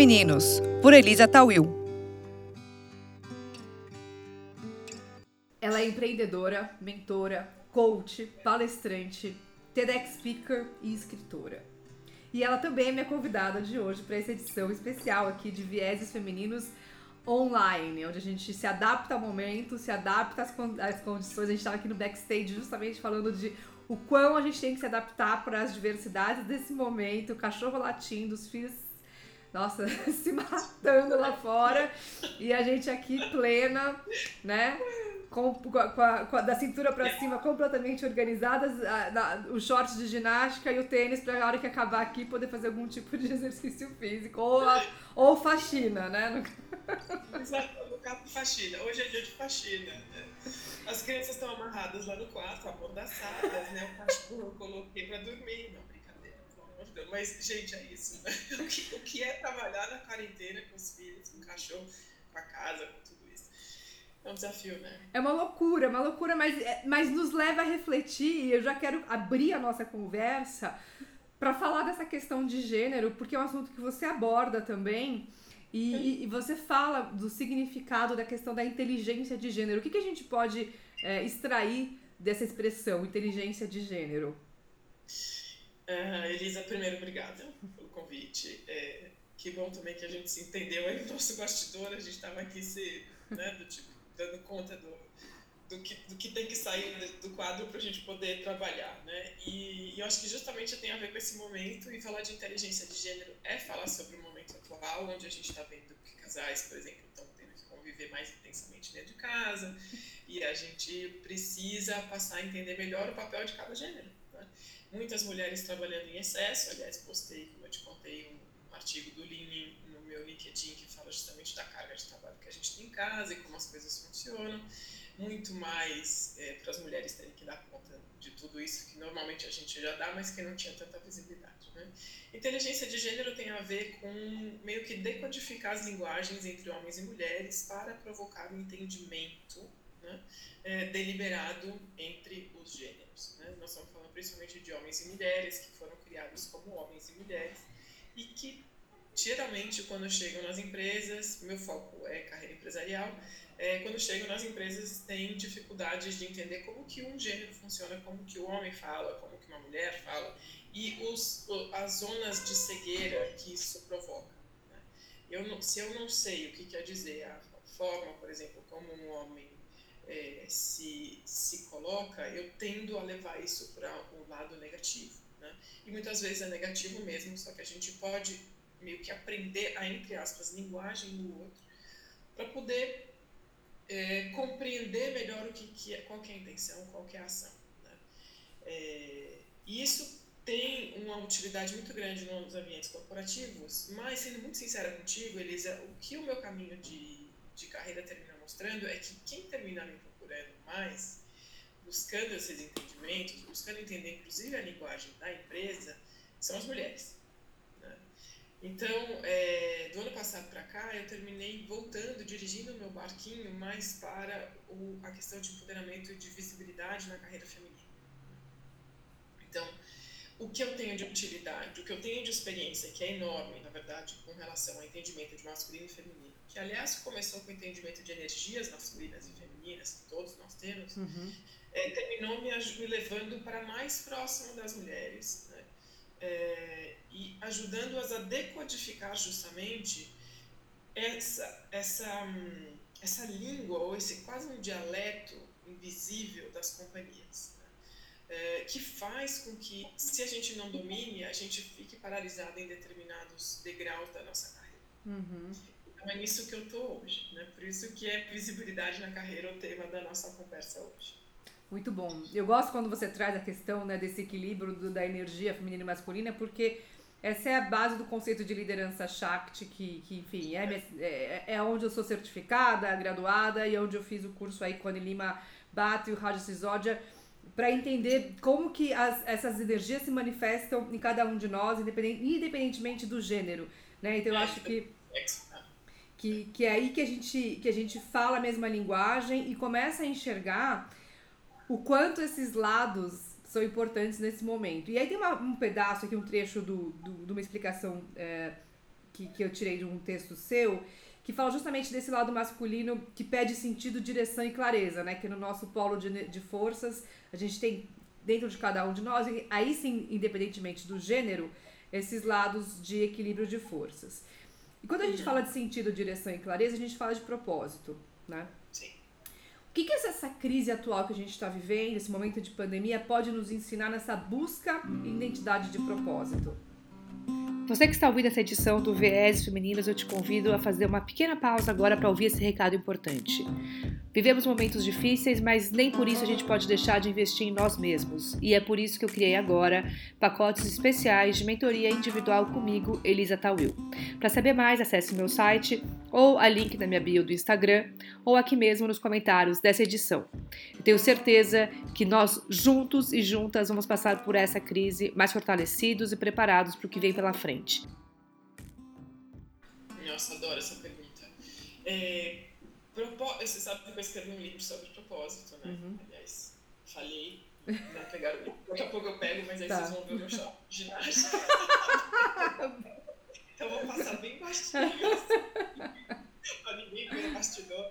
Femininos, por Elisa Tawil. Ela é empreendedora, mentora, coach, palestrante, TEDx speaker e escritora. E ela também é minha convidada de hoje para essa edição especial aqui de Vieses Femininos Online, onde a gente se adapta ao momento, se adapta às condições. A gente estava aqui no backstage justamente falando de o quão a gente tem que se adaptar para as diversidades desse momento, o cachorro latindo, os filhos, nossa, se matando lá fora, e a gente aqui plena, né? Da cintura pra cima completamente organizadas, os shorts de ginástica e o tênis pra a hora que acabar aqui poder fazer algum tipo de exercício físico ou faxina, né? Exato, no caso faxina. Hoje é dia de faxina, né? As crianças estão amarradas lá no quarto, amordaçadas, né? O cachorro eu coloquei pra dormir. Não, brincadeira, pelo amor de Deus. Mas, gente, é isso, né? O que é trabalhar na quarentena com os filhos, com o cachorro, com a casa, com tudo isso? É um desafio, né? É uma loucura, mas nos leva a refletir, e eu já quero abrir a nossa conversa para falar dessa questão de gênero, porque é um assunto que você aborda também, e você fala do significado da questão da inteligência de gênero. O que a gente pode extrair dessa expressão, inteligência de gênero? Elisa, primeiro, obrigada pelo convite. Que bom também que a gente se entendeu aí no nosso bastidor, a gente estava aqui dando conta do que tem que sair do quadro para a gente poder trabalhar, né? E eu acho que justamente tem a ver com esse momento, e falar de inteligência de gênero é falar sobre o momento atual, onde a gente está vendo que casais, por exemplo, estão tendo que conviver mais intensamente dentro de casa, e a gente precisa passar a entender melhor o papel de cada gênero, né? Muitas mulheres trabalhando em excesso, aliás, postei, como eu te contei, um artigo do Lean no meu LinkedIn que fala justamente da carga de trabalho que a gente tem em casa e como as coisas funcionam. Muito mais para as mulheres terem que dar conta de tudo isso que normalmente a gente já dá, mas que não tinha tanta visibilidade, né? Inteligência de gênero tem a ver com meio que decodificar as linguagens entre homens e mulheres para provocar um entendimento, né, deliberado entre os gêneros, né? Nós estamos falando principalmente de homens e mulheres que foram criados como homens e mulheres e que geralmente quando chegam nas empresas, meu foco é carreira empresarial, quando chegam nas empresas têm dificuldades de entender como que um gênero funciona, como que o homem fala, como que uma mulher fala, e as zonas de cegueira que isso provoca, né? Se eu não sei o que quer dizer a forma, por exemplo, como um homem se coloca, eu tendo a levar isso para um lado negativo, né? E muitas vezes é negativo mesmo, só que a gente pode meio que aprender a, entre aspas, linguagem do outro para poder compreender melhor qual que é a intenção, qual que é a ação, né? E isso tem uma utilidade muito grande nos ambientes corporativos, mas sendo muito sincera contigo, Elisa, o que o meu caminho de carreira termina mostrando é que quem termina me procurando mais, buscando esses entendimentos, buscando entender inclusive a linguagem da empresa, são as mulheres. Então, do ano passado para cá, eu terminei voltando, dirigindo o meu barquinho mais para a questão de empoderamento e de visibilidade na carreira feminina. Então, o que eu tenho de utilidade, o que eu tenho de experiência, que é enorme, na verdade, com relação ao entendimento de masculino e feminino, que, aliás, começou com o entendimento de energias masculinas e femininas, que todos nós temos, terminou me levando para mais próximo das mulheres, né? E ajudando-as a decodificar justamente essa língua, ou esse quase um dialeto invisível das companhias, né? Que faz com que, se a gente não domine, a gente fique paralisado em determinados degraus da nossa carreira. Então é nisso que eu estou hoje, né? Por isso que é visibilidade na carreira o tema da nossa conversa hoje. Muito bom. Eu gosto quando você traz a questão, né, desse equilíbrio da energia feminina e masculina, porque essa é a base do conceito de liderança Shakti, que enfim, é onde eu sou certificada, graduada, e onde eu fiz o curso aí com a Nilima Bhatt e o Raja Sisodia, para entender como que essas energias se manifestam em cada um de nós, independentemente do gênero, né? Então eu acho que é aí que a gente fala a mesma linguagem e começa a enxergar o quanto esses lados são importantes nesse momento. E aí tem um pedaço aqui, um trecho de uma explicação que eu tirei de um texto seu, que fala justamente desse lado masculino que pede sentido, direção e clareza, né? Que no nosso polo de forças, a gente tem dentro de cada um de nós, e aí sim, independentemente do gênero, esses lados de equilíbrio de forças. E quando a gente fala de sentido, direção e clareza, a gente fala de propósito, né? Sim. O que essa crise atual que a gente está vivendo, esse momento de pandemia, pode nos ensinar nessa busca e identidade de propósito? Você que está ouvindo essa edição do Vieses Femininas, eu te convido a fazer uma pequena pausa agora para ouvir esse recado importante. Vivemos momentos difíceis, mas nem por isso a gente pode deixar de investir em nós mesmos. E é por isso que eu criei agora pacotes especiais de mentoria individual comigo, Elisa Tawil. Para saber mais, acesse meu site ou a link na minha bio do Instagram ou aqui mesmo nos comentários dessa edição. Eu tenho certeza que nós juntos e juntas vamos passar por essa crise mais fortalecidos e preparados para o que vem pela frente. Nossa, adoro essa pergunta. Você sabe que eu escrevi um livro sobre propósito, né? Aliás, falhei, não pegaram o livro. Daqui a pouco eu pego, mas aí vocês vão ver o meu show de ginástica. Então eu vou passar bem bastidinho, para ninguém ver bastidor.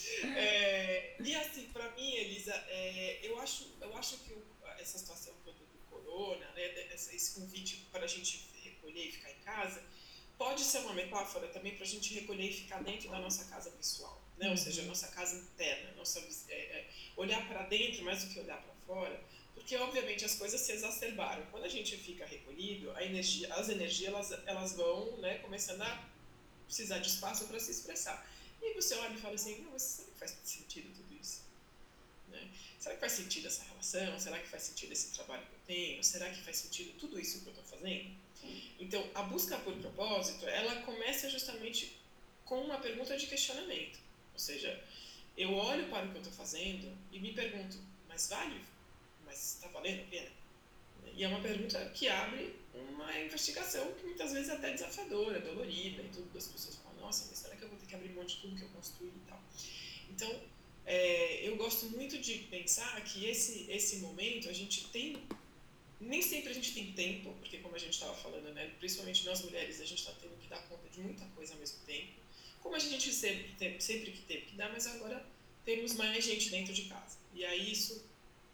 E assim, para mim, Elisa, eu acho que essa situação toda do corona, né, esse convite para a gente recolher e ficar em casa, pode ser uma metáfora também para a gente recolher e ficar dentro da nossa casa pessoal, né? Ou seja, a nossa casa interna, olhar para dentro mais do que olhar para fora, porque obviamente as coisas se exacerbaram. Quando a gente fica recolhido, as energias elas vão, né, começando a precisar de espaço para se expressar. E aí você olha e fala assim, não, mas será que faz sentido tudo isso? Né? Será que faz sentido essa relação? Será que faz sentido esse trabalho que eu tenho? Será que faz sentido tudo isso que eu estou fazendo? Então, a busca por propósito, ela começa justamente com uma pergunta de questionamento. Ou seja, eu olho para o que eu estou fazendo e me pergunto, mas vale? Mas está valendo a pena? E é uma pergunta que abre uma investigação que muitas vezes é até desafiadora, dolorida, e tudo, as pessoas falam, nossa, mas será que eu vou ter que abrir mão de tudo que eu construí e tal? Então, eu gosto muito de pensar que esse momento a gente tem, nem sempre a gente tem tempo, porque como a gente estava falando, né, principalmente nós mulheres, a gente está tendo que dar conta de muita coisa ao mesmo tempo, como a gente sempre que teve que dar, mas agora temos mais gente dentro de casa. E aí isso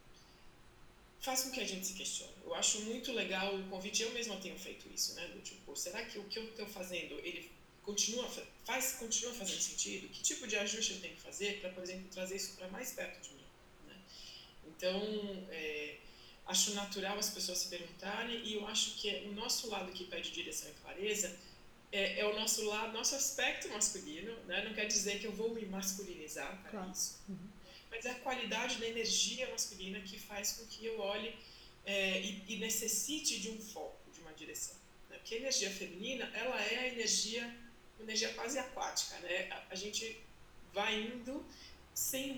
faz com que a gente se questione. Eu acho muito legal o convite, eu mesma tenho feito isso, né? Do tipo, será que o que eu estou fazendo, ele continua fazendo sentido? Que tipo de ajuste eu tenho que fazer para, por exemplo, trazer isso para mais perto de mim? Né? Então, acho natural as pessoas se perguntarem, e eu acho que o nosso lado que pede direção e clareza é o nosso aspecto masculino, né? Não quer dizer que eu vou me masculinizar para isso. Mas é a qualidade da energia masculina que faz com que eu olhe e necessite de um foco, de uma direção. Né? Porque a energia feminina, ela é uma energia quase aquática, né? A gente vai indo sem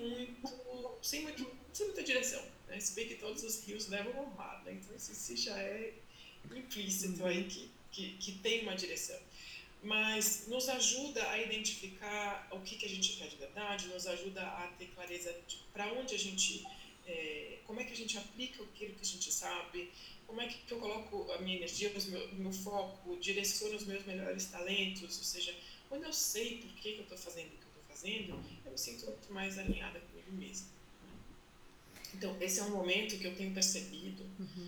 muita direção. Né? Se bem que todos os rios levam ao mar, né? Então isso já é implícito aí que tem uma direção. Mas nos ajuda a identificar o que a gente quer de verdade, nos ajuda a ter clareza de para onde a gente, como é que a gente aplica aquilo que a gente sabe, como é que eu coloco a minha energia, o meu foco, direciono os meus melhores talentos, ou seja, quando eu sei por que eu estou fazendo o que eu estou fazendo, eu me sinto muito mais alinhada comigo mesma. Então, esse é um momento que eu tenho percebido,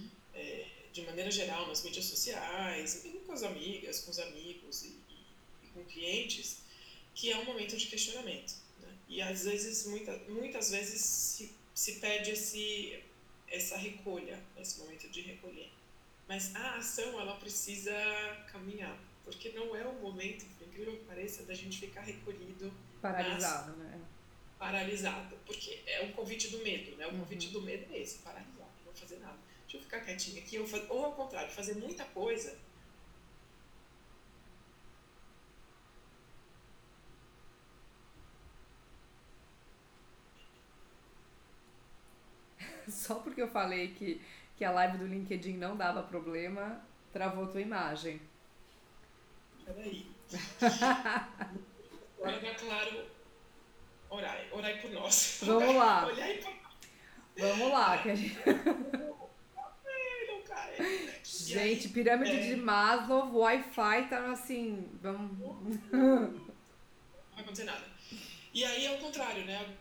de maneira geral, nas mídias sociais, e com as amigas, com os amigos e com clientes, que é um momento de questionamento. Né? E às vezes, muitas vezes se pede essa recolha, esse momento de recolher. Mas a ação, ela precisa caminhar, porque não é o momento, por incrível que pareça, da gente ficar recolhido, paralisado, né? Paralisado, porque é um convite do medo, né? O convite do medo é esse, paralisado, não vou fazer nada. Deixa eu ficar quietinha aqui, ou ao contrário, fazer muita coisa. Só porque eu falei que a live do LinkedIn não dava problema, travou tua imagem. Peraí. Agora dá claro, orai por nós. Vamos lá. Olhar e por... Vamos lá, que a gente... Não cai. Gente, pirâmide de Maslow, o Wi-Fi tá assim, vamos... Não vai acontecer nada. E aí é o contrário, né?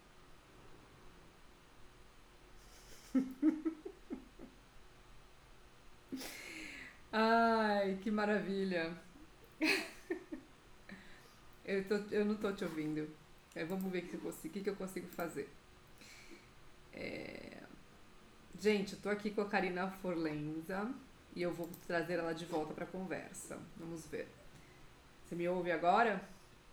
Ai, que maravilha. Eu não tô te ouvindo. Vamos ver o que eu consigo fazer. Gente, eu tô aqui com a Karina Forlenza e eu vou trazer ela de volta pra conversa. Vamos ver. Você me ouve agora?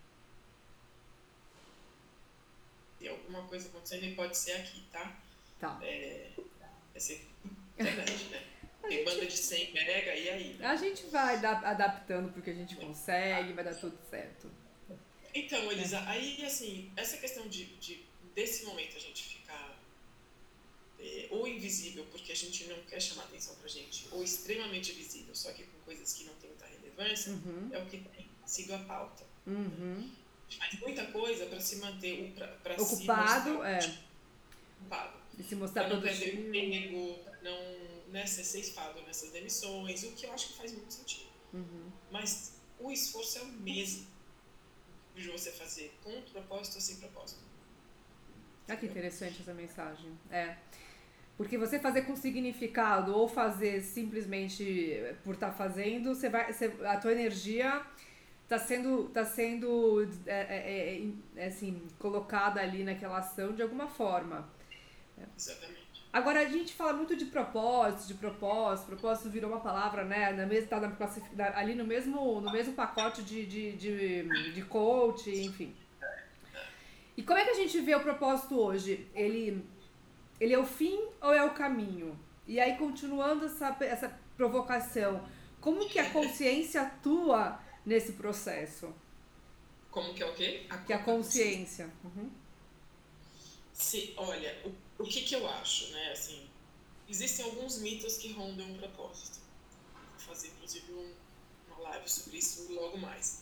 Se alguma coisa acontecendo, e pode ser aqui, tá? Tá. Vai ser internet, né? Tem banda de 100 mega, e aí? Né? A gente vai adaptando porque a gente consegue, vai dar tudo certo. Então, Elisa, aí, assim, essa questão desse momento a gente ficar ou invisível, porque a gente não quer chamar atenção pra gente, ou extremamente visível, só que com coisas que não têm muita relevância, é o que tem sido a pauta. Uhum. Faz muita coisa para se manter pra ocupado, se mostrar, ocupado. E se mostrar pra não perder produtivo. o emprego, pra não ser ceifado nessas demissões, o que eu acho que faz muito sentido. Mas o esforço é o mesmo de você fazer com propósito ou sem propósito. Ah, que interessante essa mensagem. Porque você fazer com significado ou fazer simplesmente por estar fazendo, a tua energia está sendo assim, colocada ali naquela ação de alguma forma. Exatamente. Agora, a gente fala muito de propósito virou uma palavra, né? Tá ali no mesmo pacote de coach, enfim. E como é que a gente vê o propósito hoje? Ele é o fim ou é o caminho? E aí, continuando essa provocação, como que a consciência atua nesse processo? Como que é o quê? A consciência. Olha, o que eu acho, né? Assim, existem alguns mitos que rondam o propósito. Vou fazer, inclusive, uma live sobre isso logo mais.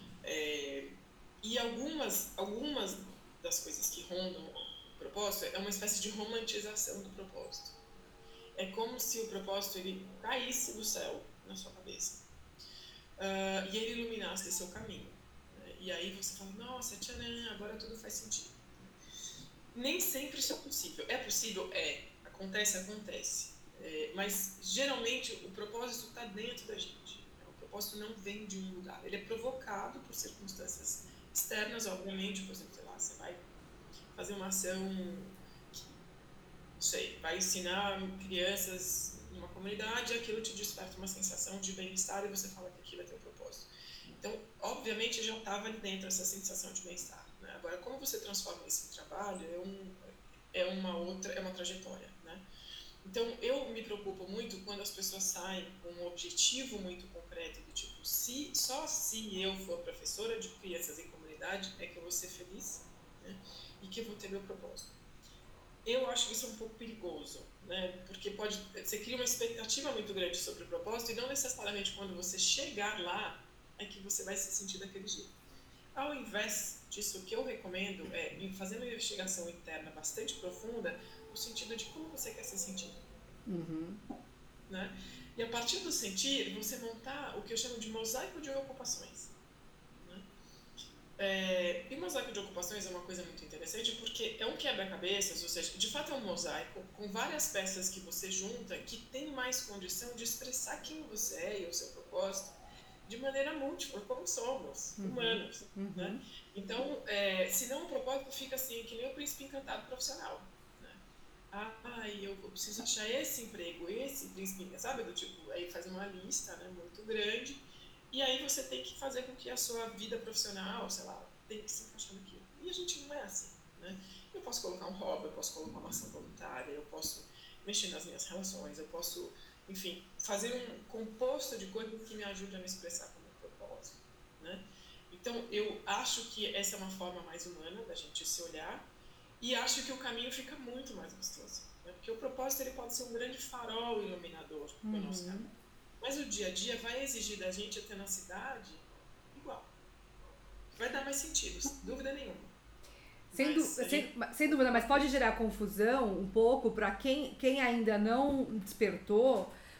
E algumas das coisas que rondam o propósito é uma espécie de romantização do propósito. É como se o propósito ele caísse do céu na sua cabeça e ele iluminasse o seu caminho. Né? E aí você fala, nossa, tcharam, agora tudo faz sentido. Nem sempre isso é possível. É possível? Acontece. Mas geralmente o propósito está dentro da gente. O propósito não vem de um lugar. Ele é provocado por circunstâncias externas, obviamente. Por exemplo, sei lá, você vai fazer uma ação que, não sei, vai ensinar crianças numa comunidade e aquilo te desperta uma sensação de bem-estar e você fala que aquilo é teu propósito. Então, obviamente, já estava ali dentro essa sensação de bem-estar. Né? Agora, como você transforma isso em trabalho é uma trajetória. Né? Então, eu me preocupo muito quando as pessoas saem com um objetivo muito concreto, do tipo, só se eu for professora de crianças em comunidade é que eu vou ser feliz, né? E que eu vou ter meu propósito. Eu acho que isso é um pouco perigoso, né? Porque você cria uma expectativa muito grande sobre o propósito e não necessariamente quando você chegar lá é que você vai se sentir daquele jeito. Ao invés disso, o que eu recomendo é fazer uma investigação interna bastante profunda no sentido de como você quer ser sentido. Né? E a partir do sentir, você montar o que eu chamo de mosaico de ocupações. Né? E mosaico de ocupações é uma coisa muito interessante porque é um quebra-cabeças, ou seja, de fato é um mosaico com várias peças que você junta que tem mais condição de expressar quem você é e o seu propósito de maneira múltipla, como somos, humanos. Né? Então, senão o propósito fica assim, que nem o príncipe encantado profissional. Né? Eu preciso achar esse emprego, esse príncipe, sabe? Do tipo, aí faz uma lista, né, muito grande, e aí você tem que fazer com que a sua vida profissional, sei lá, tem que se encaixar naquilo. E a gente não é assim. Né? Eu posso colocar um hobby, eu posso colocar uma ação voluntária, eu posso mexer nas minhas relações, eu posso... Enfim, fazer um composto de coisas que me ajude a me expressar como propósito. Né? Então, eu acho que essa é uma forma mais humana da gente se olhar e acho que o caminho fica muito mais gostoso. Né? Porque o propósito ele pode ser um grande farol iluminador do nosso caminho. Mas o dia a dia vai exigir da gente a tenacidade igual. Vai dar mais sentido, sem dúvida nenhuma. Sem dúvida, mas pode gerar confusão um pouco para quem ainda não despertou.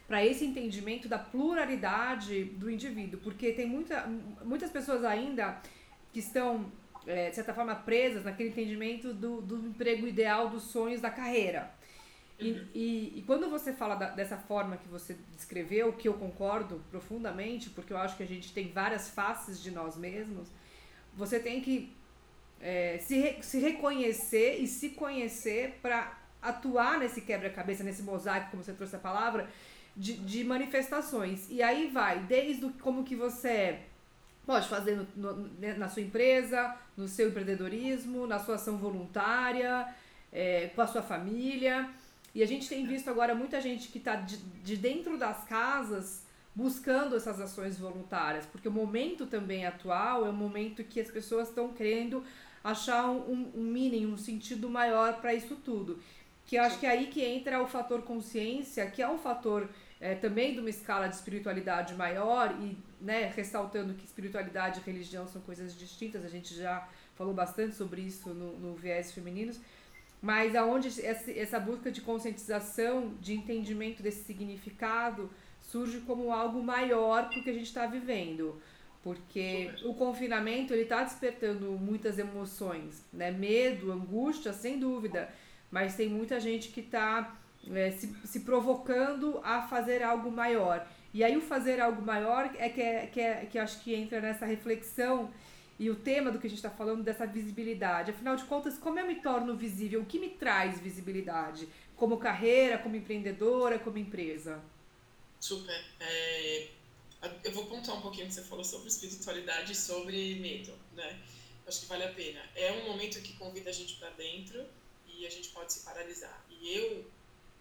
para esse entendimento da pluralidade do indivíduo, porque tem muitas pessoas ainda que estão, de certa forma, presas naquele entendimento do emprego ideal, dos sonhos, da carreira. E quando você fala dessa forma que você descreveu, que eu concordo profundamente, porque eu acho que a gente tem várias faces de nós mesmos, você tem que se reconhecer e se conhecer para atuar nesse quebra-cabeça, nesse mosaico, como você trouxe a palavra, de manifestações. E aí vai, desde como que você pode fazer na sua empresa, no seu empreendedorismo, na sua ação voluntária, com a sua família. E a gente tem visto agora muita gente que está de dentro das casas buscando essas ações voluntárias, porque o momento também atual é um momento que as pessoas estão querendo achar um meaning, um sentido maior para isso tudo. Que eu acho que é aí que entra o fator consciência, que é um fator também de uma escala de espiritualidade maior, e né, ressaltando que espiritualidade e religião são coisas distintas, a gente já falou bastante sobre isso no Viés Femininos, mas aonde essa busca de conscientização, de entendimento desse significado, surge como algo maior para o que a gente está vivendo. Porque o confinamento ele está despertando muitas emoções, né? Medo, angústia, sem dúvida, mas tem muita gente que está se provocando a fazer algo maior. E aí o fazer algo maior que acho que entra nessa reflexão e o tema do que a gente está falando, dessa visibilidade. Afinal de contas, como eu me torno visível? O que me traz visibilidade? Como carreira, como empreendedora, como empresa? Super. Eu vou pontuar um pouquinho que você falou sobre espiritualidade e sobre medo, né? Acho que vale a pena. É um momento que convida a gente para dentro e a gente pode se paralisar. E eu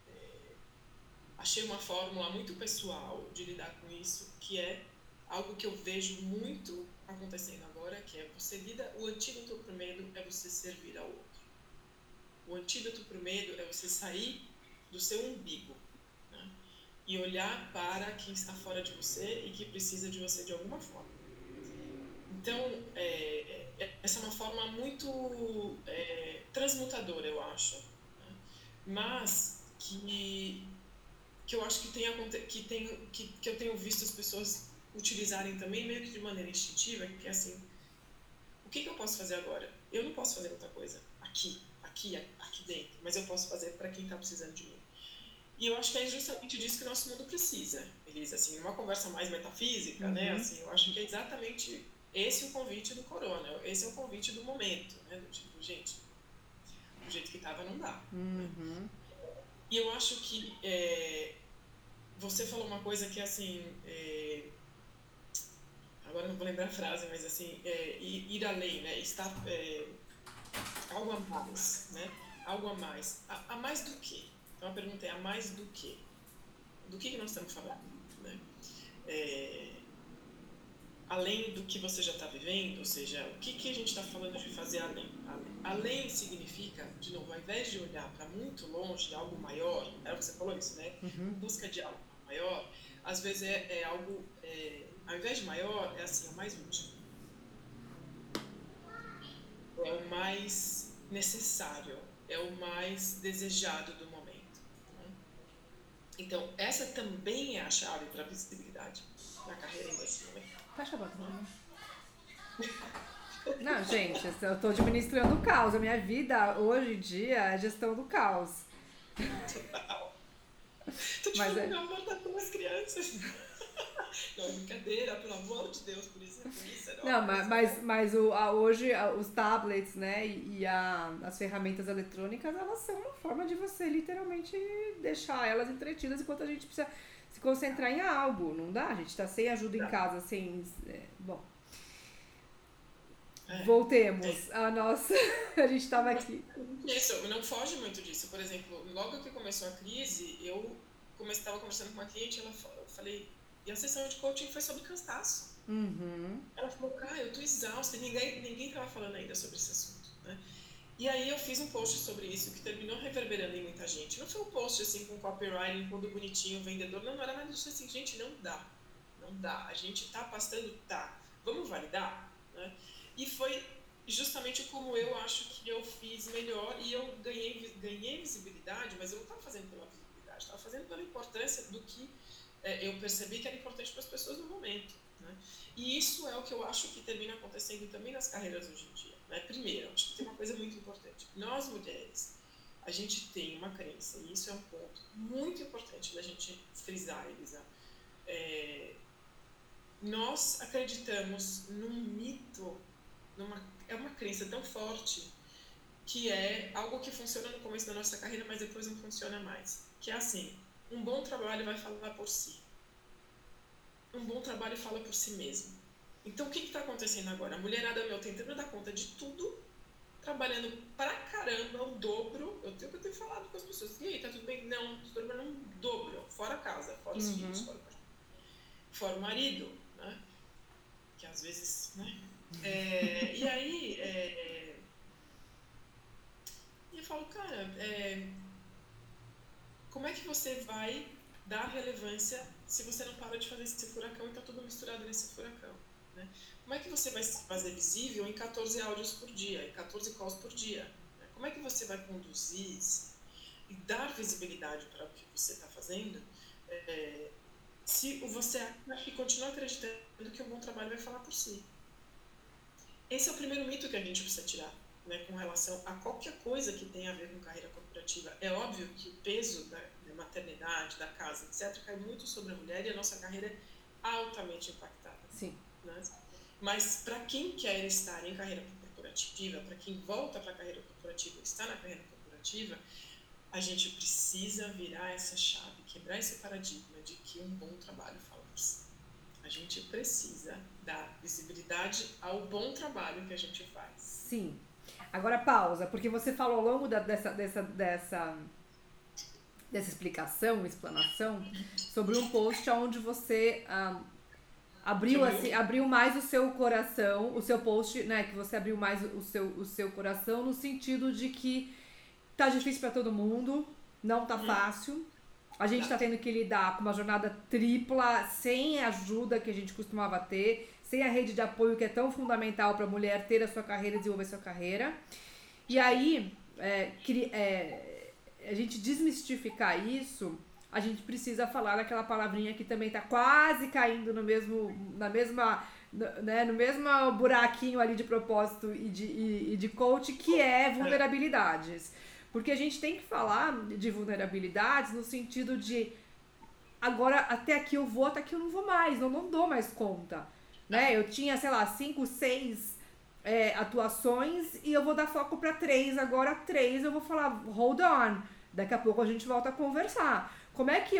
achei uma fórmula muito pessoal de lidar com isso, que é algo que eu vejo muito acontecendo agora, que é o antídoto para o medo é você servir ao outro. O antídoto para o medo é você sair do seu umbigo, né? E olhar para quem está fora de você e que precisa de você de alguma forma. Então, essa é uma forma muito transmutadora, eu acho, né? Mas que eu acho que eu tenho visto as pessoas utilizarem também meio que de maneira instintiva, que é assim, o que eu posso fazer agora? Eu não posso fazer outra coisa aqui dentro, mas eu posso fazer para quem está precisando de mim. E eu acho que é justamente disso que o nosso mundo precisa, Elisa, assim, uma conversa mais metafísica, né? Assim, eu acho que é exatamente esse o convite do corona, esse é o convite do momento, né? Do tipo, gente, do jeito que estava não dá. Né? E eu acho que você falou uma coisa que, assim, agora não vou lembrar a frase, mas assim, ir além, né? Estar algo a mais, né? Algo a mais. A mais do quê? Então a pergunta é, a mais do quê? Do que nós estamos falando, né? Além do que você já está vivendo, ou seja, o que a gente está falando de fazer além? Além significa, de novo, ao invés de olhar para muito longe, algo maior, o que você falou isso, né? Em busca de algo maior, às vezes é algo, ao invés de maior, é assim, é o mais útil. É o mais necessário, é o mais desejado do momento. Né? Então, essa também é a chave para a visibilidade na carreira nesse momento. Fecha a boca, não, gente, eu estou administrando o caos. A minha vida, hoje em dia, é a gestão do caos. Tô te falando, meu amor, tá com as crianças. Não, é brincadeira, pelo amor de Deus, por isso não, mas hoje os tablets, né, e as ferramentas eletrônicas, elas são uma forma de você literalmente deixar elas entretidas enquanto a gente precisa se concentrar em algo. Não dá, a gente tá sem ajuda em casa, sem... bom, voltemos a nossa... a gente tava aqui. Isso, não foge muito disso. Por exemplo, logo que começou a crise, eu estava conversando com uma cliente, eu falei... E a sessão de coaching foi sobre cansaço. Ela falou, eu tô exausta, ninguém tava falando ainda sobre esse assunto, né? E aí eu fiz um post sobre isso que terminou reverberando em muita gente. Não foi um post assim com copywriting, tudo bonitinho, vendedor, não era mais isso assim, gente, não dá, a gente tá passando, vamos validar, né? E foi justamente como eu acho que eu fiz melhor e eu ganhei visibilidade, mas eu não tava fazendo pela visibilidade, estava fazendo pela importância do que eu percebi que era importante para as pessoas no momento, né? E isso é o que eu acho que termina acontecendo também nas carreiras hoje em dia, né? Primeiro, acho que tem uma coisa muito importante. Nós, mulheres, a gente tem uma crença, e isso é um ponto muito importante da gente frisar, Elisa. Nós acreditamos num mito, é uma crença tão forte, que é algo que funciona no começo da nossa carreira, mas depois não funciona mais. Que é assim, um bom trabalho vai falar por si. Um bom trabalho fala por si mesmo. Então, o que está acontecendo agora? A mulherada tentando dar conta de tudo, trabalhando pra caramba, o dobro. Eu tenho falado com as pessoas, e aí, tá tudo bem? Não, estou trabalhando um dobro, fora a casa, fora os filhos, fora o marido, né? Que às vezes, né? E aí, eu falo, cara, como é que você vai dar relevância se você não para de fazer esse furacão e tá tudo misturado nesse furacão, né? Como é que você vai se fazer visível em 14 áudios por dia, em 14 calls por dia, né? Como é que você vai conduzir isso e dar visibilidade para o que você está fazendo, se você continua acreditando que um bom trabalho vai falar por si? Esse é o primeiro mito que a gente precisa tirar, né, com relação a qualquer coisa que tenha a ver com carreira corporativa. É óbvio que o peso da maternidade, da casa, etc., cai muito sobre a mulher e a nossa carreira é altamente impactada. Sim. Né? Mas para quem quer estar em carreira corporativa, para quem volta para a carreira corporativa, está na carreira corporativa, a gente precisa virar essa chave, quebrar esse paradigma de que um bom trabalho fala por si. A gente precisa dar visibilidade ao bom trabalho que a gente faz. Sim. Agora pausa, porque você falou ao longo dessa explanação, sobre um post onde você abriu mais o seu coração, o seu post, né, que você abriu mais o seu coração no sentido de que tá difícil para todo mundo, não tá fácil. A gente tá tendo que lidar com uma jornada tripla, sem a ajuda que a gente costumava ter, sem a rede de apoio que é tão fundamental para a mulher ter a sua carreira, desenvolver a sua carreira. E aí, a gente desmistificar isso, a gente precisa falar daquela palavrinha que também tá quase caindo no mesmo buraquinho ali de propósito e de coach, que é vulnerabilidades. Porque a gente tem que falar de vulnerabilidades no sentido de agora até aqui eu vou, até aqui eu não vou mais, não dou mais conta. Né? Eu tinha, 5, 6 atuações e eu vou dar foco para 3, agora 3 eu vou falar, hold on, daqui a pouco a gente volta a conversar. Como é que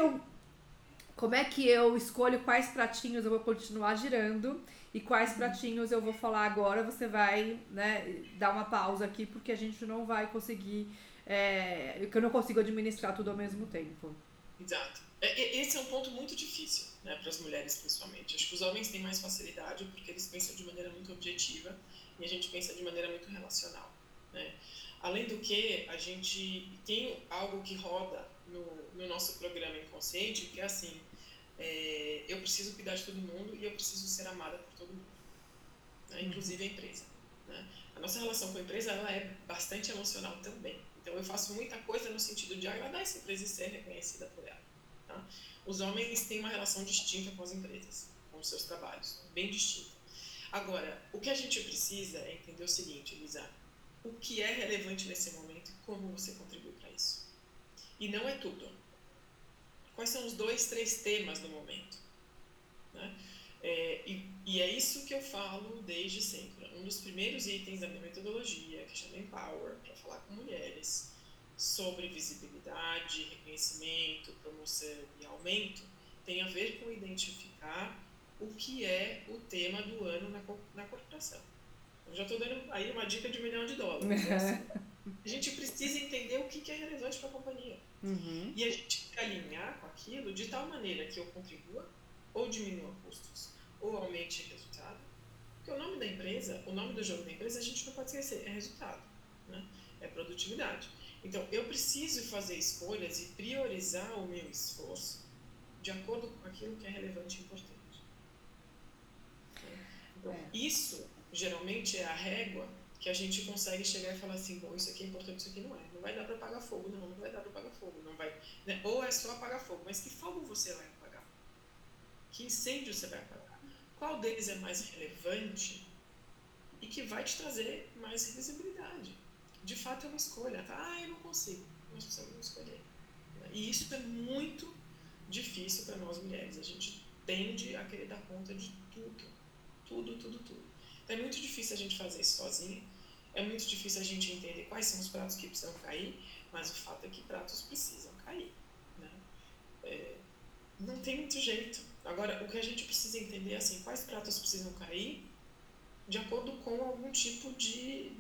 eu escolho quais pratinhos eu vou continuar girando e quais pratinhos eu vou falar agora, você vai, né, dar uma pausa aqui porque a gente não vai conseguir, que eu não consigo administrar tudo ao mesmo tempo. Exato. Esse é um ponto muito difícil, né, para as mulheres principalmente. Acho que os homens têm mais facilidade porque eles pensam de maneira muito objetiva e a gente pensa de maneira muito relacional, né? Além do que, a gente tem algo que roda no nosso programa inconsciente, que é assim, eu preciso cuidar de todo mundo e eu preciso ser amada por todo mundo, né? Inclusive a empresa, né? A nossa relação com a empresa, ela é bastante emocional também. Então eu faço muita coisa no sentido de agradar essa empresa e ser reconhecida por ela. Tá? Os homens têm uma relação distinta com as empresas, com os seus trabalhos, bem distinta. Agora, o que a gente precisa é entender o seguinte, Elisa, o que é relevante nesse momento e como você contribui para isso. E não é tudo. Quais são os 2, 3 temas do momento? Né? E é isso que eu falo desde sempre. Um dos primeiros itens da minha metodologia, que chama Empower, para falar com mulheres sobre visibilidade, reconhecimento, promoção e aumento, tem a ver com identificar o que é o tema do ano na corporação. Eu já estou dando aí uma dica de $1 milhão. A gente precisa entender o que é relevante para a companhia. Uhum. E a gente alinhar com aquilo de tal maneira que eu contribua ou diminua custos ou aumente resultado. Porque o nome da empresa, o nome do jogo da empresa, a gente não pode esquecer, é resultado, né? É produtividade. Então, eu preciso fazer escolhas e priorizar o meu esforço de acordo com aquilo que é relevante e importante. Então, isso, geralmente, é a régua que a gente consegue chegar e falar assim, bom, isso aqui é importante, isso aqui não é. Não vai dar para apagar fogo, não vai dar para apagar fogo. Não vai, né? Ou é só apagar fogo, mas que fogo você vai apagar? Que incêndio você vai apagar? Qual deles é mais relevante e que vai te trazer mais visibilidade? De fato é uma escolha, tá? Eu não consigo, nós precisamos escolher. E isso é muito difícil para nós mulheres. A gente tende a querer dar conta de tudo. Então é muito difícil a gente fazer isso sozinha. É muito difícil a gente entender quais são os pratos que precisam cair, mas o fato é que pratos precisam cair. Né? Não tem muito jeito. Agora, o que a gente precisa entender é assim, quais pratos precisam cair de acordo com algum tipo de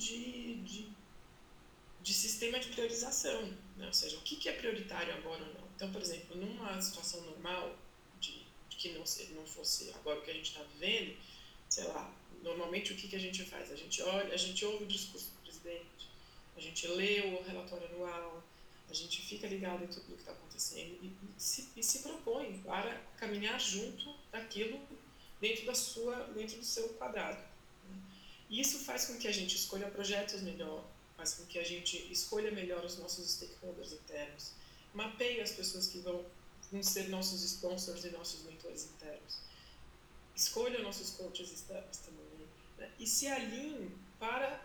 sistema de priorização, né? Ou seja, o que é prioritário agora ou não. Então, por exemplo, numa situação normal, de que não fosse agora o que a gente está vivendo, sei lá, normalmente o que a gente faz? A gente ouve o discurso do presidente, a gente lê o relatório anual, a gente fica ligado em tudo o que está acontecendo e se propõe para caminhar junto daquilo dentro do seu quadrado. Né? E isso faz com que a gente escolha projetos melhor, faz com que a gente escolha melhor os nossos stakeholders internos, mapeie as pessoas que vão ser nossos sponsors e nossos mentores internos, escolha nossos coaches externos também, né? E se alinhe para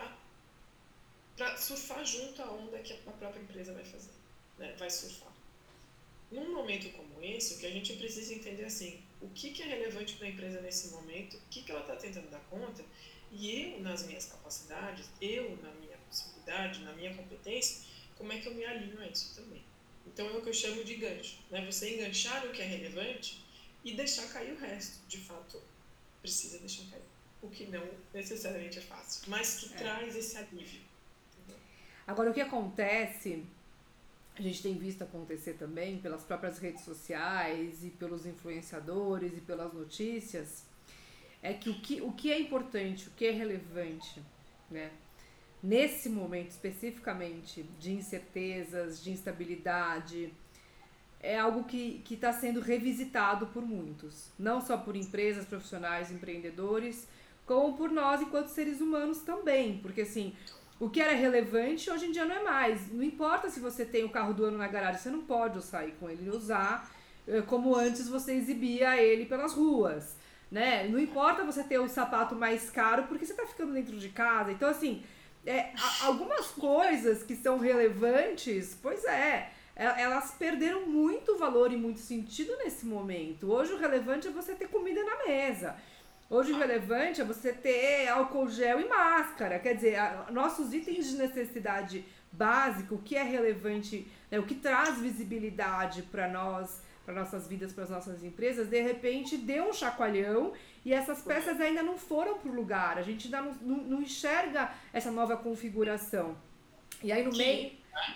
surfar junto à onda que a própria empresa vai fazer, né? Vai surfar. Num momento como esse, o que a gente precisa entender assim, o que é relevante para a empresa nesse momento, o que ela está tentando dar conta, e eu, nas minhas capacidades, eu, na minha possibilidade, na minha competência, como é que eu me alinho a isso também. Então é o que eu chamo de gancho, né? Você enganchar o que é relevante e deixar cair o resto. De fato, precisa deixar cair. O que não necessariamente é fácil, mas que traz esse alívio. Entendeu? Agora, o que acontece, a gente tem visto acontecer também pelas próprias redes sociais e pelos influenciadores e pelas notícias, é que o que é importante, o que é relevante, né? Nesse momento especificamente de incertezas, de instabilidade, é algo que está sendo revisitado por muitos. Não só por empresas, profissionais, empreendedores, como por nós enquanto seres humanos também. Porque assim, o que era relevante hoje em dia não é mais. Não importa se você tem o carro do ano na garagem, você não pode sair com ele e usar como antes você exibia ele pelas ruas. Né? Não importa você ter o sapato mais caro porque você está ficando dentro de casa. Então assim, algumas coisas que são relevantes, elas perderam muito valor e muito sentido nesse momento. Hoje o relevante é você ter comida na mesa. Hoje o relevante é você ter álcool gel e máscara. Quer dizer, nossos itens de necessidade básica, o que é relevante, né, o que traz visibilidade para nós, para nossas vidas, para as nossas empresas, de repente deu um chacoalhão e essas peças ainda não foram para o lugar. A gente ainda não enxerga essa nova configuração. E aí no meio...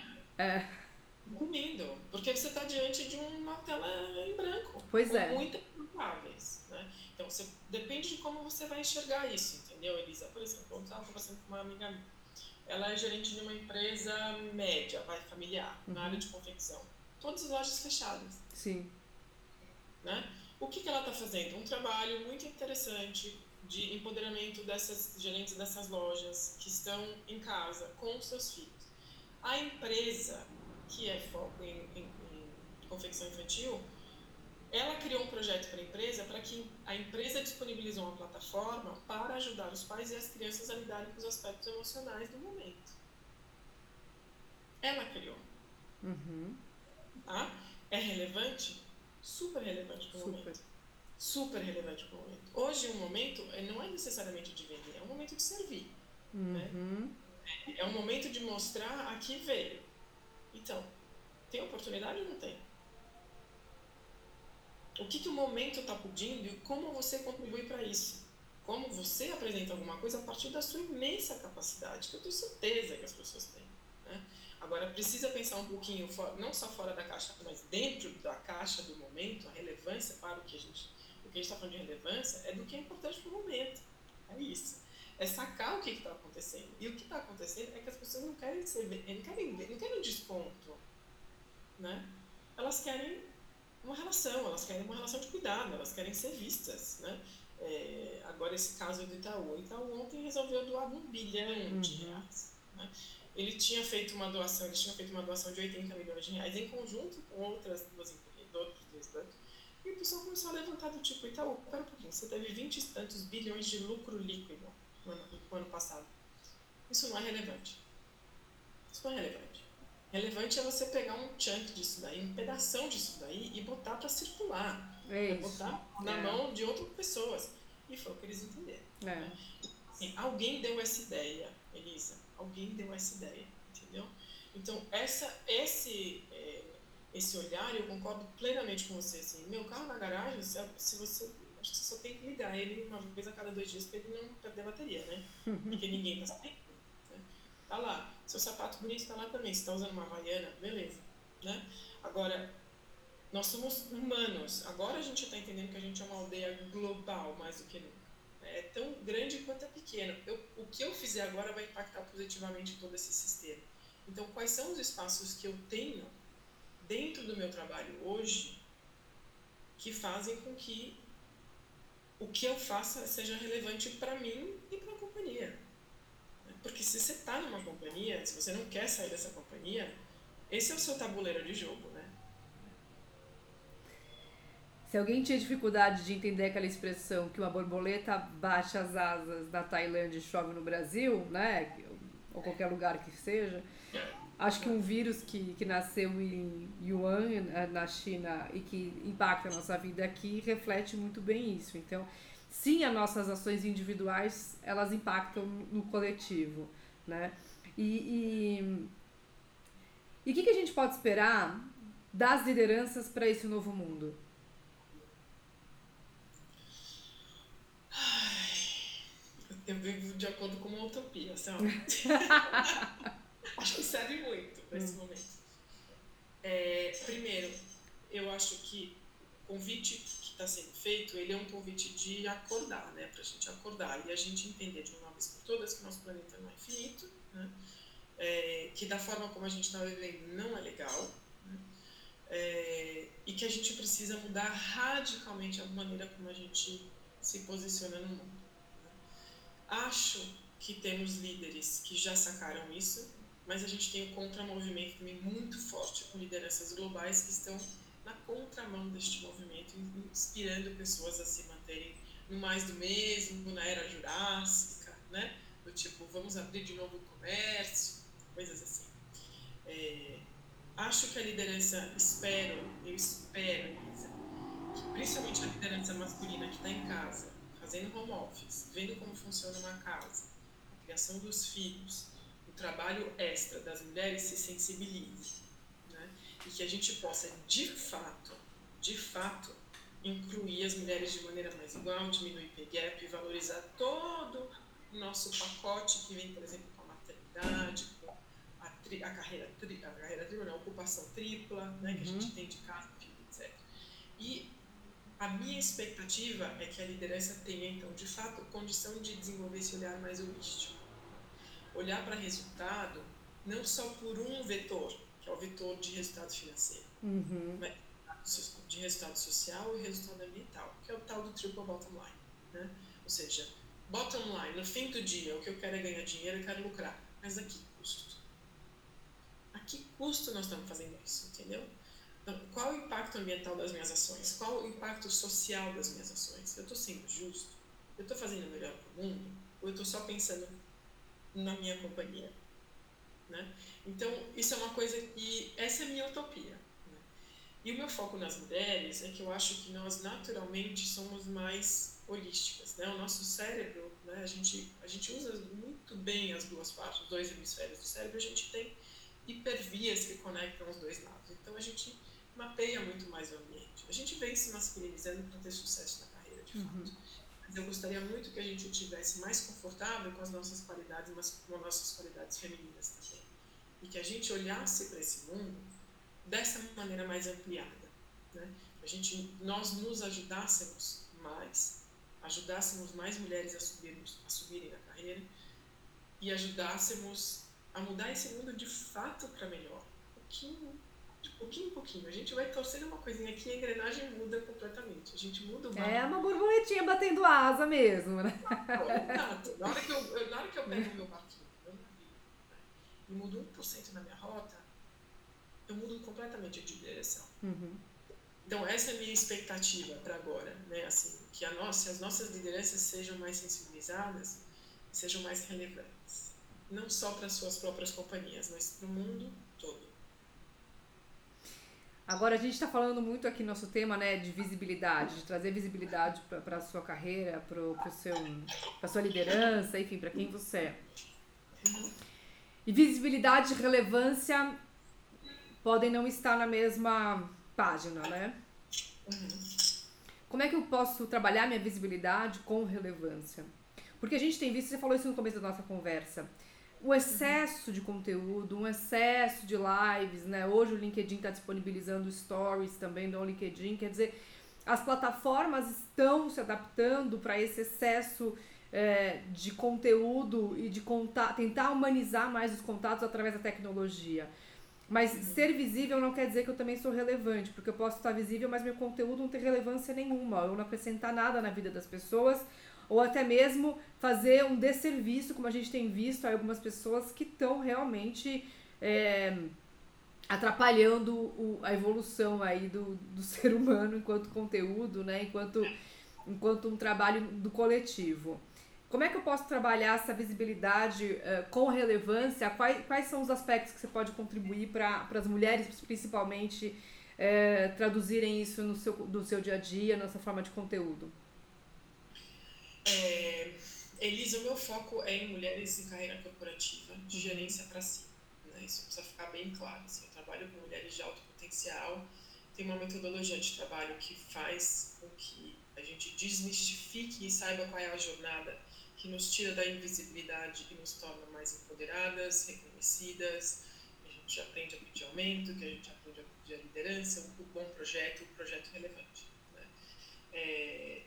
Dormindo, porque você está diante de uma tela em branco. Pois com é. muitas variáveis, né? Então, depende de como você vai enxergar isso, entendeu, Elisa? Por exemplo, eu estava conversando com uma amiga minha. Ela é gerente de uma empresa média, familiar, na área de confecção. Todas as lojas fechadas. Sim. Né? O que ela está fazendo? Um trabalho muito interessante de empoderamento dessas gerentes dessas lojas que estão em casa com os seus filhos. A empresa, que é foco em confecção infantil, ela criou um projeto para que a empresa disponibilizou uma plataforma para ajudar os pais e as crianças a lidarem com os aspectos emocionais do momento. Ela criou. Tá? É relevante? Super relevante para o momento. Super relevante para o momento. Hoje o momento não é necessariamente de vender, é um momento de servir. Né? É um momento de mostrar a que veio. Então, tem oportunidade ou não tem? O que o momento está pedindo e como você contribui para isso? Como você apresenta alguma coisa a partir da sua imensa capacidade, que eu tenho certeza que as pessoas têm. Né? Agora, precisa pensar um pouquinho, não só fora da caixa, mas dentro da caixa do momento, a relevância para o que a gente está falando de relevância é do que é importante para o momento. É isso. É sacar o que está acontecendo. E o que está acontecendo é que as pessoas não querem não querem um desconto. Né? Elas querem uma relação de cuidado, elas querem ser vistas. Né? Agora, esse caso do Itaú. O Itaú ontem resolveu doar R$1 bilhão de reais. Né? Eles tinham feito uma doação de 80 milhões de reais em conjunto com outros dois bancos, E o pessoal começou a levantar do tipo, Itaú, pera um pouquinho, você teve 20 e tantos bilhões de lucro líquido no ano passado. Isso não é relevante. Isso não é relevante. Relevante é você pegar um chunk disso daí, um pedação disso daí e botar para circular. Botar na mão de outras pessoas. E foi o que eles entenderam. Né? Assim, alguém deu essa ideia, Elisa. Alguém deu essa ideia, entendeu? Então, esse olhar, eu concordo plenamente com você. Assim, meu carro na garagem, se você... Acho que você só tem que ligar ele uma vez a cada 2 dias para ele não perder a bateria, né? Porque ninguém tá sabendo. Tá lá. Seu sapato bonito tá lá também. Você tá usando uma Havaiana, beleza. Né? Agora, nós somos humanos. Agora a gente tá entendendo que a gente é uma aldeia global mais do que nunca. É tão grande quanto é pequeno. O que eu fizer agora vai impactar positivamente todo esse sistema. Então, quais são os espaços que eu tenho dentro do meu trabalho hoje que fazem com que o que eu faça seja relevante para mim e para a companhia? Porque se você está numa companhia, se você não quer sair dessa companhia, esse é o seu tabuleiro de jogo, né? Se alguém tinha dificuldade de entender aquela expressão que uma borboleta baixa as asas na Tailândia e chove no Brasil, né? Ou qualquer lugar que seja, acho que um vírus que nasceu em Yuan, na China, e que impacta a nossa vida aqui, reflete muito bem isso. Então, sim, as nossas ações individuais, elas impactam no coletivo, né? E o que a gente pode esperar das lideranças para esse novo mundo? Eu vivo de acordo com uma utopia, sabe? Acho que serve muito nesse momento. Primeiro, eu acho que o convite que está sendo feito, ele é um convite de acordar, né? Para a gente acordar e a gente entender de uma vez por todas que o nosso planeta não é infinito, né? Que da forma como a gente está vivendo não é legal, né? E que a gente precisa mudar radicalmente a maneira como a gente se posiciona no mundo. Né? Acho que temos líderes que já sacaram isso, mas a gente tem um contramovimento também muito forte com lideranças globais que estão na contramão deste movimento, inspirando pessoas a se manterem no mais do mesmo, na era jurássica, né? Do tipo, vamos abrir de novo o comércio, coisas assim. Acho que a liderança, eu espero, Elisa, que principalmente a liderança masculina que está em casa, fazendo home office, vendo como funciona uma casa, a criação dos filhos, o trabalho extra das mulheres se sensibilize, né? E que a gente possa, de fato, incluir as mulheres de maneira mais igual, diminuir o pay gap, valorizar todo o nosso pacote que vem, por exemplo, com a maternidade, com a carreira tripla, a ocupação tripla, né, que a gente tem de casa, etc. E a minha expectativa é que a liderança tenha, então, de fato, condição de desenvolver esse olhar mais holístico. Olhar para resultado não só por um vetor, que é o vetor de resultado financeiro, mas de resultado social e resultado ambiental, que é o tal do triple bottom line, né? Ou seja, bottom line, no fim do dia, o que eu quero é ganhar dinheiro, eu quero lucrar, mas a que custo? A que custo nós estamos fazendo isso, entendeu? Então, qual o impacto ambiental das minhas ações? Qual o impacto social das minhas ações? Eu estou sendo justo? Eu estou fazendo o melhor para o mundo? Ou eu estou só pensando na minha companhia? Né? Então, isso é uma coisa que... Essa é a minha utopia. Né? E o meu foco nas mulheres é que eu acho que nós, naturalmente, somos mais holísticas. Né? O nosso cérebro, né? a gente usa muito bem as duas partes, os dois hemisférios do cérebro, a gente tem hipervias que conectam os dois lados. Então, a gente mapeia muito mais o ambiente. A gente vem se masculinizando para ter sucesso na carreira, de fato. Mas eu gostaria muito que a gente estivesse mais confortável com as nossas qualidades, mas com as nossas qualidades femininas também. E que a gente olhasse para esse mundo dessa maneira mais ampliada. Né? Nós nos ajudássemos mais mulheres a subirem na carreira e ajudássemos a mudar esse mundo de fato para melhor. De pouquinho em pouquinho. A gente vai torcendo uma coisinha aqui e a engrenagem muda completamente. A gente muda o É uma borboletinha batendo asa mesmo, né? Exato. Na hora que eu pego o meu barquinho, meu navio, né, e mudo 1% na minha rota, eu mudo completamente de direção. Então, essa é a minha expectativa para agora, né? Assim, que as nossas lideranças sejam mais sensibilizadas, sejam mais relevantes. Não só para as suas próprias companhias, mas para o mundo todo. Agora, a gente está falando muito aqui no nosso tema, né, de visibilidade, de trazer visibilidade para a sua carreira, para sua liderança, enfim, para quem você é. E visibilidade e relevância podem não estar na mesma página, né? Como é que eu posso trabalhar minha visibilidade com relevância? Porque a gente tem visto, você falou isso no começo da nossa conversa, o excesso de conteúdo, um excesso de lives, né? Hoje o LinkedIn está disponibilizando stories também no LinkedIn, quer dizer, as plataformas estão se adaptando para esse excesso de conteúdo e de tentar humanizar mais os contatos através da tecnologia. Mas ser visível não quer dizer que eu também sou relevante, porque eu posso estar visível, mas meu conteúdo não tem relevância nenhuma, eu não acrescentar nada na vida das pessoas, ou até mesmo fazer um desserviço, como a gente tem visto algumas pessoas que estão realmente atrapalhando a evolução aí do ser humano enquanto conteúdo, né? enquanto um trabalho do coletivo. Como é que eu posso trabalhar essa visibilidade com relevância? Quais são os aspectos que você pode contribuir para as mulheres, principalmente, traduzirem isso no seu dia a dia, na sua forma de conteúdo? Elisa, o meu foco é em mulheres em carreira corporativa, de gerência para cima. Né? Isso precisa ficar bem claro. Assim, eu trabalho com mulheres de alto potencial, tem uma metodologia de trabalho que faz com que a gente desmistifique e saiba qual é a jornada que nos tira da invisibilidade e nos torna mais empoderadas, reconhecidas, que a gente aprende a pedir aumento, que a gente aprende a pedir a liderança, um bom projeto, um projeto relevante. Né?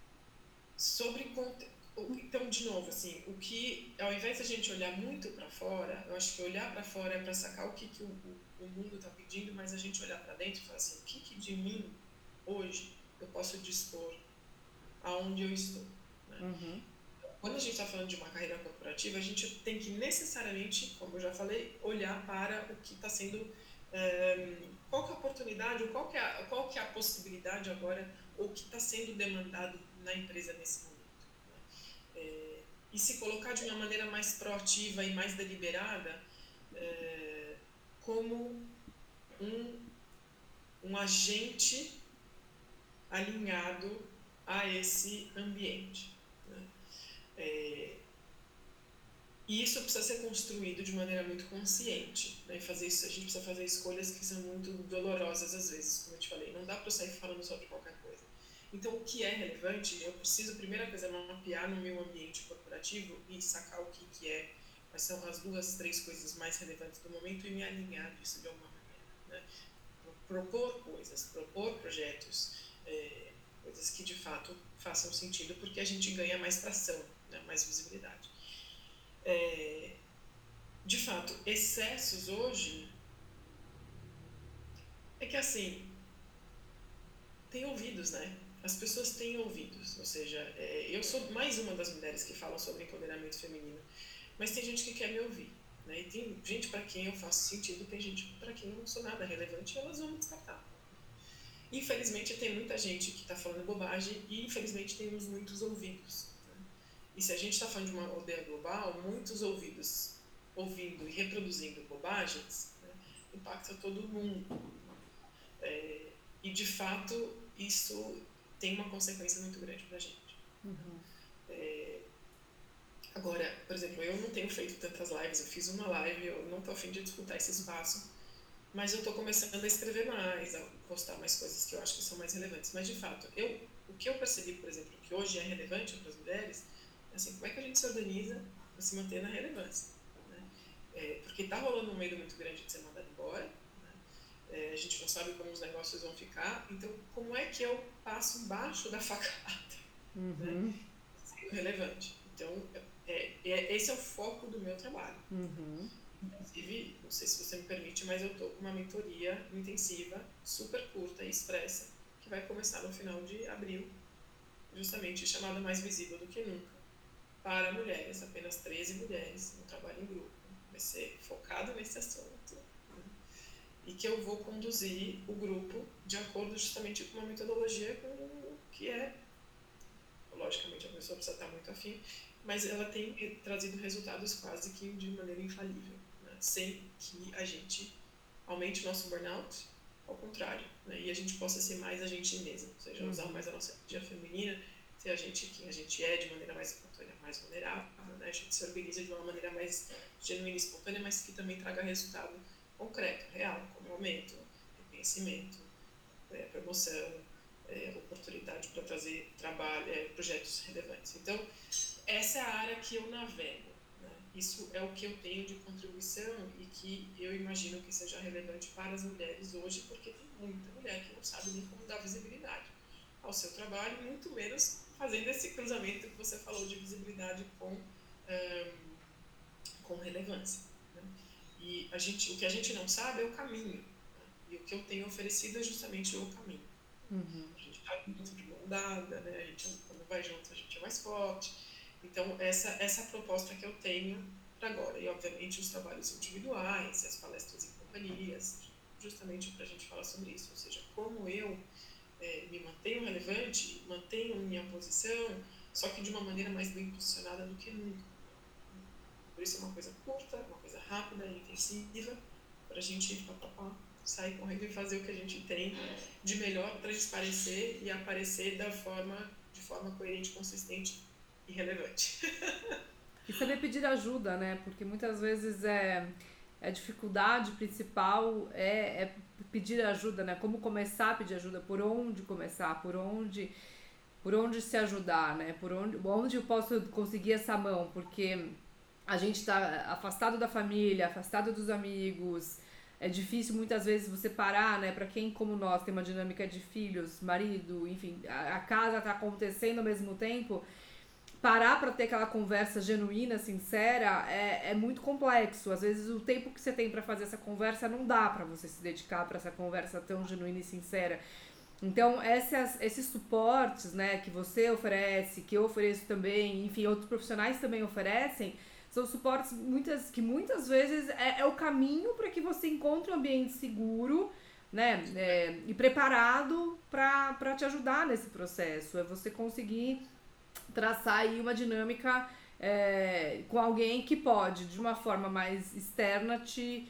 Então, de novo, assim, o que, ao invés de a gente olhar muito para fora, eu acho que olhar para fora é para sacar o que o mundo está pedindo, mas a gente olhar para dentro e falar assim, o que de mim, hoje, eu posso dispor aonde eu estou. Né? Quando a gente está falando de uma carreira corporativa, a gente tem que necessariamente, como eu já falei, olhar para o que está sendo, qual que é a oportunidade, ou qual que é a possibilidade agora, ou o que está sendo demandado na empresa nesse momento. Né? E se colocar de uma maneira mais proativa e mais deliberada, como um agente alinhado a esse ambiente. E isso precisa ser construído de maneira muito consciente, né? Fazer isso, a gente precisa fazer escolhas que são muito dolorosas às vezes, como eu te falei, não dá para eu sair falando sobre qualquer coisa. Então, o que é relevante, eu preciso, primeira coisa, mapear no meu ambiente corporativo e sacar o que é, quais são as 2, 3 coisas mais relevantes do momento e me alinhar disso de alguma maneira. Né? Propor coisas, propor projetos, coisas que de fato façam sentido, porque a gente ganha mais tração, né? Mais visibilidade. De fato, excessos hoje é que assim, tem ouvidos, né? As pessoas têm ouvidos, ou seja, eu sou mais uma das mulheres que falam sobre empoderamento feminino, mas tem gente que quer me ouvir, né? E tem gente para quem eu faço sentido, tem gente para quem eu não sou nada relevante e elas vão me descartar. Infelizmente, tem muita gente que está falando bobagem e, infelizmente, temos muitos ouvidos. Né? E se a gente está falando de uma aldeia global, muitos ouvidos ouvindo e reproduzindo bobagens, né, impacta todo mundo. E, de fato, isso tem uma consequência muito grande para a gente. Agora, por exemplo, eu não tenho feito tantas lives, eu fiz uma live, eu não estou a fim de disputar esse espaço, mas eu estou começando a escrever mais, a postar mais coisas que eu acho que são mais relevantes. Mas, de fato, o que eu percebi, por exemplo, que hoje é relevante para as mulheres, é assim, como é que a gente se organiza para se manter na relevância? Né? Porque está rolando um medo muito grande de ser mandado embora, né? A gente não sabe como os negócios vão ficar, então como é que eu passo embaixo da facada? Né? Sendo relevante. Então, esse é o foco do meu trabalho. Inclusive, não sei se você me permite, mas eu estou com uma mentoria intensiva, super curta e expressa, que vai começar no final de abril, justamente chamada Mais Visível do que Nunca, para mulheres, apenas 13 mulheres, no trabalho em grupo. Vai ser focado nesse assunto. e que eu vou conduzir o grupo de acordo justamente com uma metodologia que é, logicamente a pessoa precisa estar muito afim, mas ela tem trazido resultados quase que de maneira infalível, né? Sem que a gente aumente o nosso burnout, ao contrário, né? E a gente possa ser mais a gente mesmo, ou seja, usar mais a nossa energia feminina, ser a gente quem a gente é de maneira mais espontânea, mais vulnerável, né? A gente se organiza de uma maneira mais genuína e espontânea, mas que também traga resultado concreto, real, como aumento, reconhecimento, promoção, oportunidade para trazer trabalho, projetos relevantes. Então, essa é a área que eu navego, né? Isso é o que eu tenho de contribuição e que eu imagino que seja relevante para as mulheres hoje, porque tem muita mulher que não sabe nem como dar visibilidade ao seu trabalho, muito menos fazendo esse cruzamento que você falou de visibilidade com relevância, né? E o que a gente não sabe é o caminho, né? E o que eu tenho oferecido é justamente o caminho. A gente está junto de mão dada, né? A gente, quando vai junto, a gente é mais forte. Então, essa proposta que eu tenho para agora. E, obviamente, os trabalhos individuais, as palestras em companhias, justamente para a gente falar sobre isso. Ou seja, como eu me mantenho relevante, mantenho minha posição, só que de uma maneira mais bem posicionada do que nunca. Por isso é uma coisa curta, uma coisa rápida e intensiva, para a gente sair correndo e fazer o que a gente tem de melhor, transparecer e aparecer de forma coerente, consistente e relevante. E saber pedir ajuda, né? Porque muitas vezes a dificuldade principal é pedir ajuda, né? Como começar a pedir ajuda, por onde começar, por onde se ajudar, né? Onde eu posso conseguir essa mão, porque a gente está afastado da família, afastado dos amigos. É difícil muitas vezes você parar, né? Para quem como nós tem uma dinâmica de filhos, marido, enfim, a casa tá acontecendo ao mesmo tempo. Parar para ter aquela conversa genuína, sincera, é muito complexo. Às vezes o tempo que você tem para fazer essa conversa não dá para você se dedicar para essa conversa tão genuína e sincera. Então, esses suportes, né, que você oferece, que eu ofereço também, enfim, outros profissionais também oferecem, são suportes que muitas vezes é o caminho para que você encontre um ambiente seguro, né, e preparado para te ajudar nesse processo. É você conseguir traçar aí uma dinâmica com alguém que pode, de uma forma mais externa, te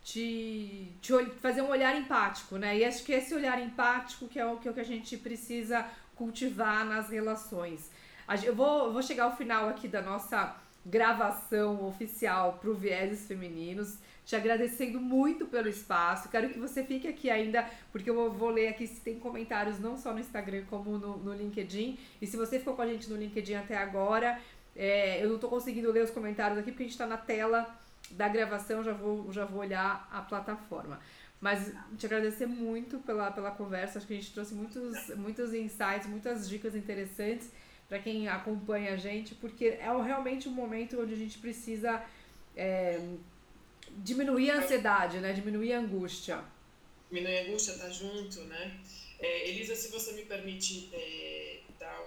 fazer um olhar empático, né? E acho que esse olhar empático que é o que a gente precisa cultivar nas relações. Eu vou chegar ao final aqui da nossa gravação oficial pro Vieses Femininos, te agradecendo muito pelo espaço. Quero que você fique aqui ainda, porque eu vou ler aqui se tem comentários não só no Instagram como no LinkedIn. E se você ficou com a gente no LinkedIn até agora, eu não tô conseguindo ler os comentários aqui porque a gente tá na tela da gravação, já vou olhar a plataforma. Mas te agradecer muito pela conversa. Acho que a gente trouxe muitos insights, muitas dicas interessantes para quem acompanha a gente, porque é realmente um momento onde a gente precisa diminuir a ansiedade, né? Diminuir a angústia. Diminuir a angústia, tá junto, né? Elisa, se você me permite dar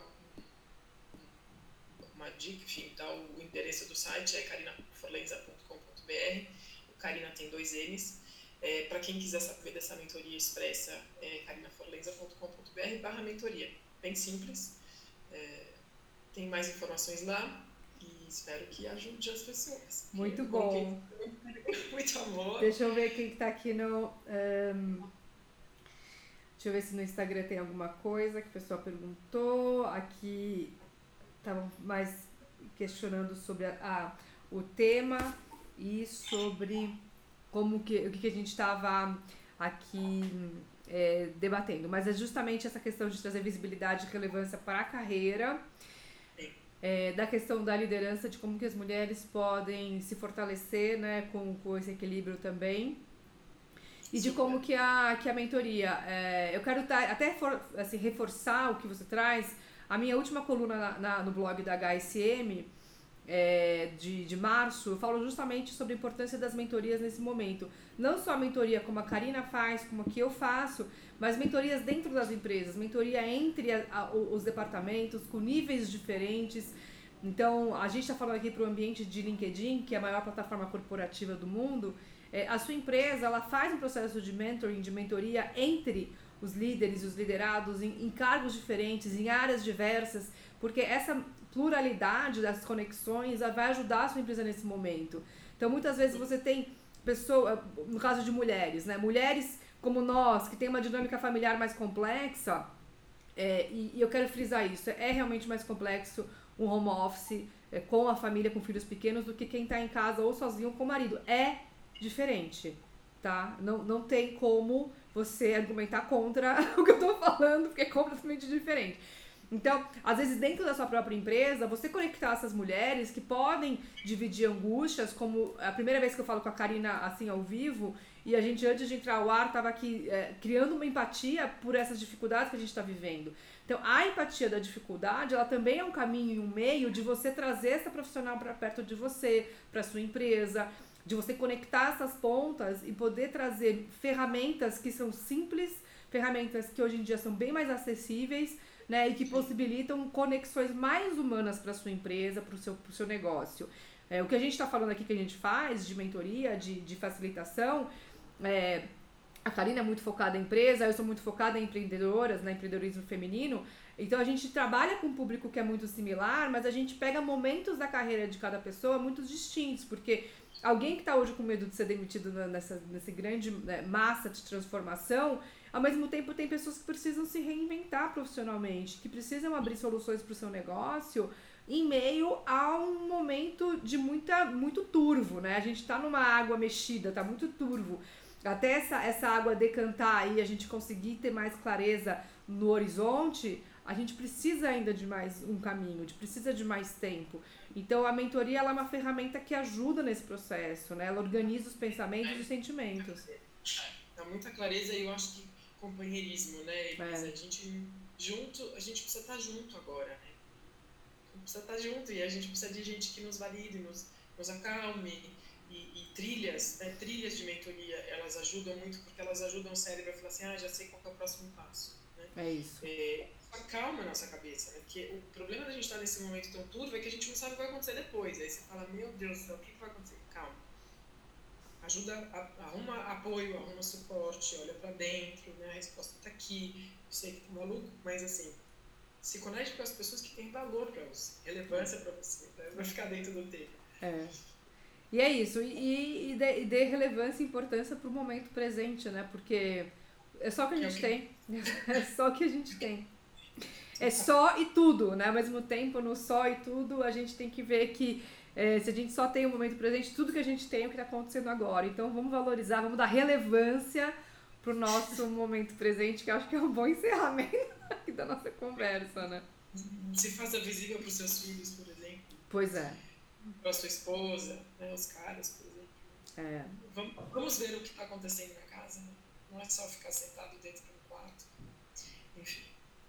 uma dica, enfim, dar o endereço do site, é carinaforlenza.com.br. O Carina tem 2 N's. Para quem quiser saber dessa mentoria expressa, é carinaforlenza.com.br/mentoria. Bem simples. Tem mais informações lá e espero que ajude as pessoas. Muito bom. Muito amor. Deixa eu ver quem está aqui no... deixa eu ver se no Instagram tem alguma coisa que a pessoa perguntou. Aqui estavam mais questionando sobre o tema e sobre o que a gente estava aqui debatendo. Mas é justamente essa questão de trazer visibilidade e relevância para a carreira, da questão da liderança, de como que as mulheres podem se fortalecer, né, com esse equilíbrio também. E de como que a mentoria... eu quero até assim, reforçar o que você traz. A minha última coluna no blog da HSM, de março, eu falo justamente sobre a importância das mentorias nesse momento. Não só a mentoria como a Carina faz, como a que eu faço, mas mentorias dentro das empresas, mentoria entre os departamentos, com níveis diferentes. Então, a gente está falando aqui para o ambiente de LinkedIn, que é a maior plataforma corporativa do mundo, a sua empresa ela faz um processo de mentoring, de mentoria entre os líderes e os liderados em cargos diferentes, em áreas diversas, porque essa pluralidade das conexões vai ajudar a sua empresa nesse momento. Então, muitas vezes você tem pessoas, no caso de mulheres, né? Mulheres como nós, que tem uma dinâmica familiar mais complexa, e eu quero frisar isso, é realmente mais complexo um home office com a família, com filhos pequenos, do que quem está em casa ou sozinho com o marido. É diferente, tá? Não tem como você argumentar contra o que eu tô falando, porque é completamente diferente. Então, às vezes, dentro da sua própria empresa, você conectar essas mulheres que podem dividir angústias, como a primeira vez que eu falo com a Karina, assim, ao vivo, e a gente, antes de entrar ao ar, estava aqui criando uma empatia por essas dificuldades que a gente está vivendo. Então, a empatia da dificuldade, ela também é um caminho e um meio de você trazer essa profissional para perto de você, para sua empresa, de você conectar essas pontas e poder trazer ferramentas que são simples, ferramentas que hoje em dia são bem mais acessíveis, né, e que possibilitam conexões mais humanas para a sua empresa, para o seu negócio. O que a gente está falando aqui que a gente faz de mentoria, de facilitação, a Karina é muito focada em empresa, eu sou muito focada em empreendedoras, né, empreendedorismo feminino. Então a gente trabalha com um público que é muito similar, mas a gente pega momentos da carreira de cada pessoa muito distintos, porque alguém que está hoje com medo de ser demitido nessa grande massa de transformação, ao mesmo tempo tem pessoas que precisam se reinventar profissionalmente, que precisam abrir soluções para o seu negócio em meio a um momento de muito turvo, né? A gente está numa água mexida, está muito turvo. Até essa água decantar e a gente conseguir ter mais clareza no horizonte, a gente precisa ainda de mais um caminho, a gente precisa de mais tempo. Então a mentoria ela é uma ferramenta que ajuda nesse processo, né? Ela organiza os pensamentos e os sentimentos. Dá muita clareza e eu acho que companheirismo, né? A gente precisa estar junto agora, né? A gente precisa estar junto e a gente precisa de gente que nos valide, nos acalme. E trilhas, né? Trilhas de mentoria, elas ajudam muito porque elas ajudam o cérebro a falar assim, já sei qual que é o próximo passo, né? É isso. Acalma a nossa cabeça, né? Porque o problema da gente estar nesse momento tão turvo é que a gente não sabe o que vai acontecer depois. Aí você fala, meu Deus do céu, o que vai acontecer? Calma. Ajuda, arruma apoio, arruma suporte, olha pra dentro, né? A resposta tá aqui. Eu sei que tá maluco, mas assim, se conecte com as pessoas que têm valor pra você, relevância pra você, né? Vai ficar dentro do tempo. E é isso, e dê relevância e importância pro momento presente, né? Porque é só o que a gente tem. É só o que a gente tem. É só e tudo, né? Ao mesmo tempo, no só e tudo, a gente tem que ver que se a gente só tem o momento presente, tudo que a gente tem é o que está acontecendo agora. Então vamos valorizar, vamos dar relevância pro nosso momento presente, que eu acho que é um bom encerramento aqui da nossa conversa, né? Se faça visível para os seus filhos, por exemplo. Pois é. Para a sua esposa, né? Os caras, por exemplo. Vamos ver o que está acontecendo na casa, né? Não é só ficar sentado dentro do quarto. Enfim.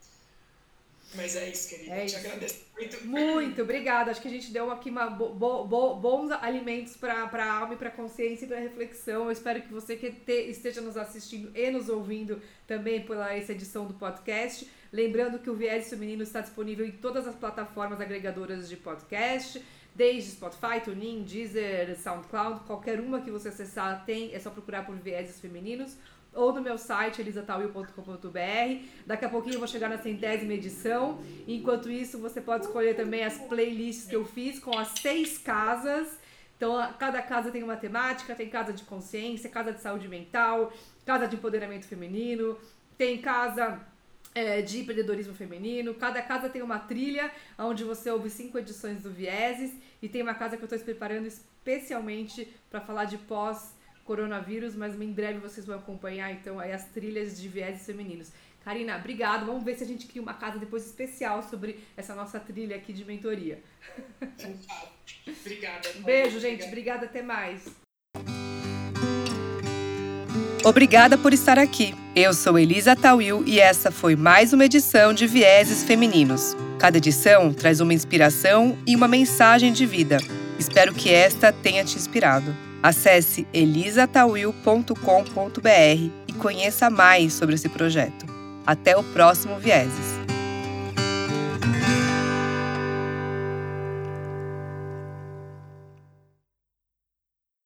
Mas é isso, querida. Te agradeço muito. Muito obrigada. Acho que a gente deu aqui bons alimentos para a alma e para a consciência e para a reflexão. Eu espero que você que esteja nos assistindo e nos ouvindo também pela essa edição do podcast. Lembrando que o Viés Feminino está disponível em todas as plataformas agregadoras de podcast, desde Spotify, TuneIn, Deezer, SoundCloud, qualquer uma que você acessar tem, é só procurar por Vieses Femininos, ou no meu site, elisatawil.com.br. Daqui a pouquinho eu vou chegar na 100ª edição. Enquanto isso, você pode escolher também as playlists que eu fiz com as 6 casas. Então, cada casa tem uma temática, tem casa de consciência, casa de saúde mental, casa de empoderamento feminino, tem casa de empreendedorismo feminino. Cada casa tem uma trilha, onde você ouve 5 edições do Vieses, e tem uma casa que eu estou preparando especialmente para falar de pós-coronavírus, mas em breve vocês vão acompanhar então aí as trilhas de Vieses femininos. Karina, obrigado. Vamos ver se a gente cria uma casa depois especial sobre essa nossa trilha aqui de mentoria. Obrigada. Beijo, gente. Obrigada. Até mais. Obrigada por estar aqui. Eu sou Elisa Tawil e essa foi mais uma edição de Vieses Femininos. Cada edição traz uma inspiração e uma mensagem de vida. Espero que esta tenha te inspirado. Acesse elisatawil.com.br e conheça mais sobre esse projeto. Até o próximo Vieses.